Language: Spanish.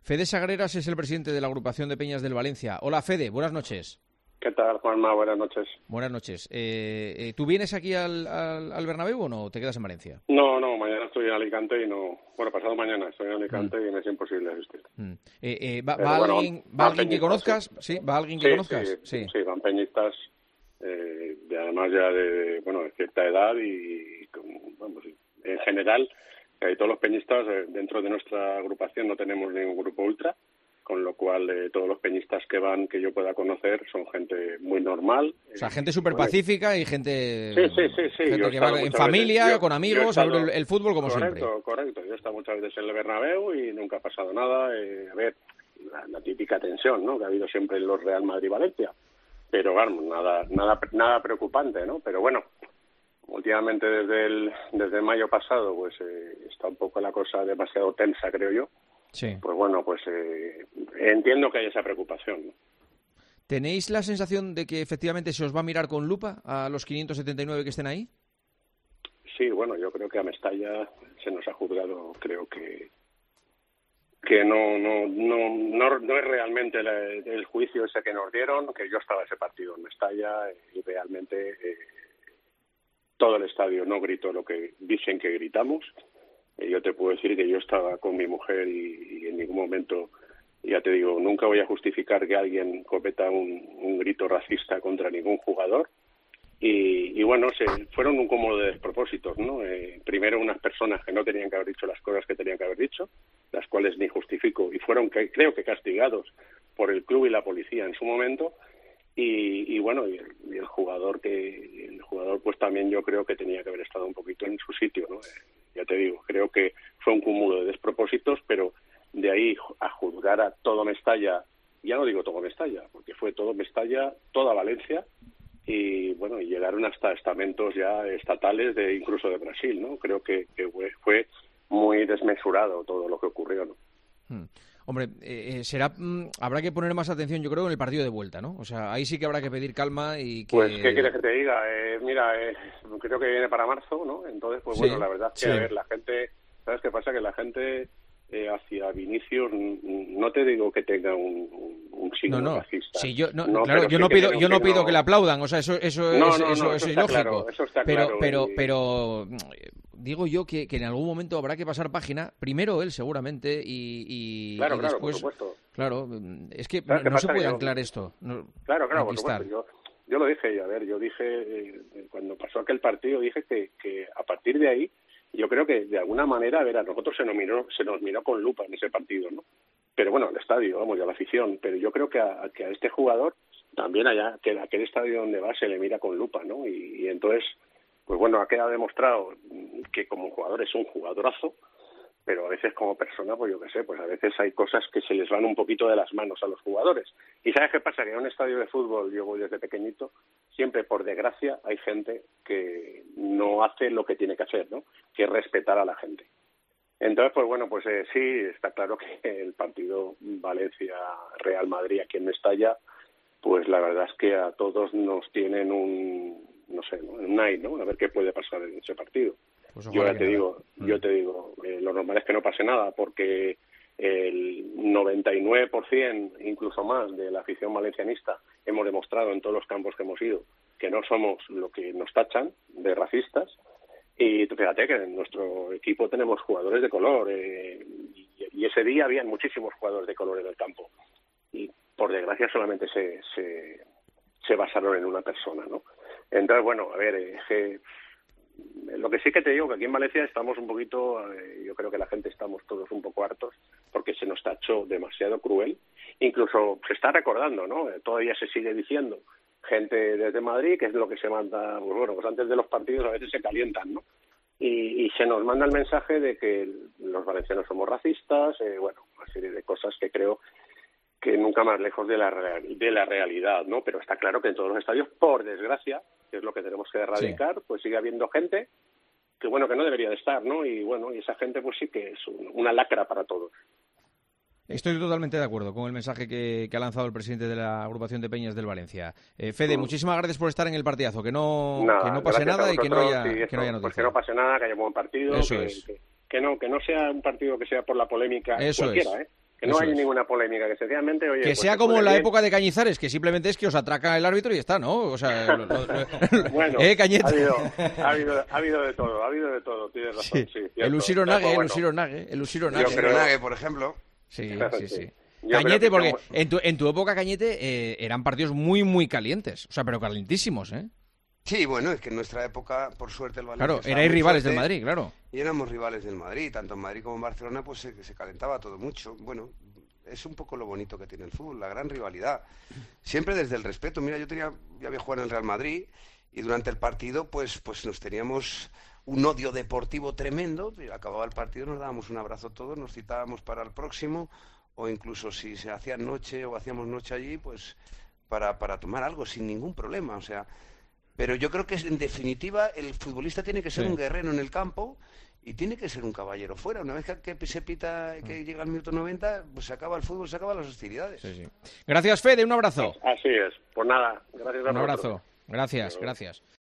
Fede Sagreras es el presidente de la agrupación de Peñas del Valencia. Hola, Fede, buenas noches. ¿Qué tal, Juanma? Buenas noches. Buenas noches. ¿Tú vienes aquí al Bernabéu o no? ¿Te quedas en Valencia? No, mañana estoy en Alicante y no... Bueno, pasado mañana estoy en Alicante y me es imposible asistir. ¿Va alguien que conozcas? ¿Sí? ¿Va alguien que conozcas? Sí, van peñistas, además ya de cierta edad y en general, todos los peñistas dentro de nuestra agrupación no tenemos ningún grupo ultra, con lo cual todos los peñistas que van, que yo pueda conocer, son gente muy normal. O sea, gente súper pacífica y gente, sí. gente que va en familia, con amigos, a ver el fútbol como siempre. Correcto. Yo he estado muchas veces en el Bernabéu y nunca ha pasado nada. La típica tensión, ¿no?, que ha habido siempre en los Real Madrid-Valencia. Pero vamos, nada preocupante, ¿no? Pero bueno, últimamente desde mayo pasado, pues está un poco la cosa demasiado tensa, creo yo. Sí. Pues bueno, entiendo que hay esa preocupación, ¿no? ¿Tenéis la sensación de que efectivamente se os va a mirar con lupa a los 579 que estén ahí? Sí, bueno, yo creo que a Mestalla se nos ha juzgado, creo que no es realmente el juicio ese que nos dieron, que yo estaba ese partido en Mestalla y realmente todo el estadio no gritó lo que dicen que gritamos. Yo te puedo decir que yo estaba con mi mujer y en ningún momento, ya te digo, nunca voy a justificar que alguien cometa un grito racista contra ningún jugador. Y bueno, fueron un cúmulo de despropósitos, ¿no? Primero, unas personas que no tenían que haber dicho las cosas que tenían que haber dicho, las cuales ni justifico, y fueron, creo que castigados por el club y la policía en su momento. Y el jugador pues también yo creo que tenía que haber estado un poquito en su sitio, ¿no? Ya te digo, creo que fue un cúmulo de despropósitos, pero de ahí a juzgar a todo Mestalla, ya no digo todo Mestalla, porque fue todo Mestalla, toda Valencia, y llegaron hasta estamentos ya estatales incluso de Brasil, ¿no? Creo que fue muy desmesurado todo lo que ocurrió, ¿no? Hombre, habrá que poner más atención, yo creo, en el partido de vuelta, ¿no? O sea, ahí sí que habrá que pedir calma y que... Pues, ¿qué quieres que te diga? Creo que viene para marzo, ¿no? Entonces, la verdad es que, a ver, la gente... ¿Sabes qué pasa? Que la gente hacia Vinicius, no te digo que tenga un signo racista. Sí, yo no pido que le aplaudan, o sea, eso es ilógico. Claro, eso está claro. Pero digo yo que en algún momento habrá que pasar página, primero él seguramente y después, por supuesto. Claro, es que no se puede anclar esto. Claro, por supuesto. Yo lo dije, yo dije, cuando pasó aquel partido, dije que a partir de ahí, yo creo que de alguna manera, a nosotros se nos miró con lupa en ese partido, ¿no? Pero bueno, el estadio, y a la afición, pero yo creo que a este jugador también allá, que aquel estadio donde va se le mira con lupa, ¿no? Y entonces, pues bueno, ha quedado demostrado que como jugador es un jugadorazo, pero a veces como persona, pues yo qué sé, pues a veces hay cosas que se les van un poquito de las manos a los jugadores. ¿Y sabes qué pasa? Que en un estadio de fútbol, yo voy desde pequeñito, siempre, por desgracia, hay gente que no hace lo que tiene que hacer, ¿no? Que es respetar a la gente. Entonces, pues sí, está claro que el partido Valencia-Real Madrid aquí en Mestalla, pues la verdad es que a todos nos tienen un aire, ¿no? A ver qué puede pasar en ese partido. Pues yo te digo, lo normal es que no pase nada, porque el 99%, incluso más, de la afición valencianista hemos demostrado en todos los campos que hemos ido que no somos lo que nos tachan de racistas. Y fíjate que en nuestro equipo tenemos jugadores de color, y ese día habían muchísimos jugadores de color en el campo. Y por desgracia solamente se basaron en una persona, ¿no? Entonces, a ver, lo que sí que te digo, que aquí en Valencia estamos un poquito, yo creo que la gente estamos todos un poco hartos, porque se nos tachó demasiado cruel. Incluso se está recordando, ¿no? Todavía se sigue diciendo, gente desde Madrid, que es lo que se manda, pues antes de los partidos a veces se calientan, ¿no? Y se nos manda el mensaje de que los valencianos somos racistas, una serie de cosas que creo que nunca más lejos de la realidad, ¿no? Pero está claro que en todos los estadios, por desgracia, que es lo que tenemos que erradicar, pues sigue habiendo gente que no debería de estar, ¿no? Y esa gente pues sí que es una lacra para todos. Estoy totalmente de acuerdo con el mensaje que ha lanzado el presidente de la agrupación de Peñas del Valencia. Fede, muchísimas gracias por estar en el partidazo, que no pase nada y que no haya noticia. Pues que no pase nada, que haya un buen partido, Eso es. Que no sea un partido que sea por la polémica Eso cualquiera, es. Que no hay ninguna polémica, que sencillamente... Oye, que pues sea como en la época de Cañizares, que simplemente es que os atraca el árbitro y está, ¿no? O sea, bueno, Cañete. Ha habido de todo, tienes razón. Sí, el Usironage, por ejemplo. Sí. Cañete, porque en tu época, Cañete, eran partidos muy, muy calientes. O sea, pero calentísimos, ¿eh? Sí, bueno, es que en nuestra época, por suerte, el Valencia... Claro, erais rivales del Madrid, claro. Y éramos rivales del Madrid, tanto en Madrid como en Barcelona, pues se calentaba todo mucho. Bueno, es un poco lo bonito que tiene el fútbol, la gran rivalidad. Siempre desde el respeto. Mira, yo había jugado en el Real Madrid y durante el partido, pues nos teníamos un odio deportivo tremendo. Y acababa el partido, nos dábamos un abrazo todos, nos citábamos para el próximo, o incluso si se hacía noche o hacíamos noche allí, pues para tomar algo sin ningún problema, o sea... Pero yo creo que, en definitiva, el futbolista tiene que ser un guerrero en el campo y tiene que ser un caballero fuera. Una vez que se pita, que llega el minuto 90, pues se acaba el fútbol, se acaban las hostilidades. Sí. Gracias, Fede, un abrazo. Así es. Pues nada, gracias a vosotros. Un abrazo. Gracias.